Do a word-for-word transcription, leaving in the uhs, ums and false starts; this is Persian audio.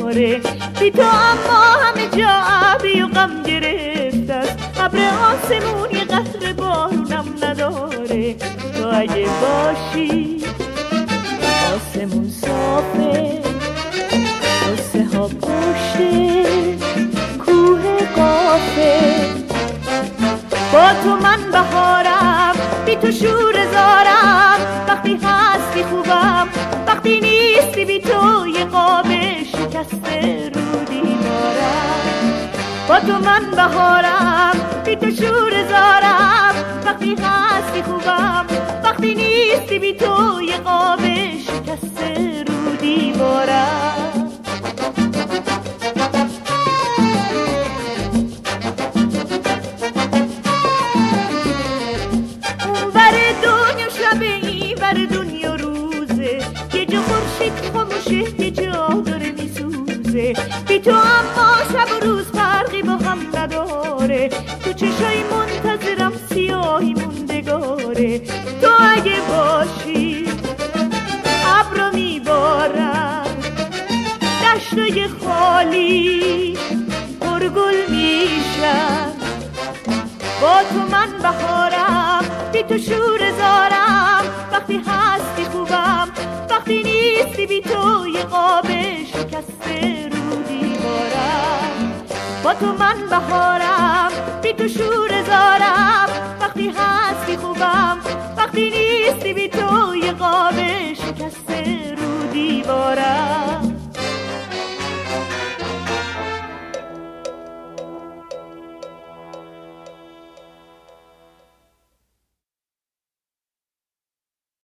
نداره. بی تو اما همه جا ابری و غم گرفته است، ابر آسمون یه قطره بارونم نداره. تو اگه باشی آسمون صافه، قصه ها پشته کوه قافه. با تو من بهارم، بی تو شور زارم. وقتی هستی خوبم، وقتی نیستی بی تو یه قاب شکسته رو دیوارم. با تو من بهارم، بی تو شور زارم. وقتی هستی خوبم، وقتی نیستی بی تو یه قاب شکسته رو دیوارم. دنیا روزه، یه جا خورشید خاموشه، یه جا داره میسوزه. بی تو اما شب و روز فرقی با هم نداره. تو چشای منتظرم سیاهی موندگاره. تو اگه باشی ابرا میبارم، دشتای خالی پرگل میشن. با تو من بهارم، بی تو شور زارم. وقتی هستی خوبم، وقتی نیستی بی تو یه قاب شکسته رو دیوارم. با تو من بهارم، بی تو شور زارم. وقتی هستی خوبم، وقتی نیستی بی تو یه قاب شکسته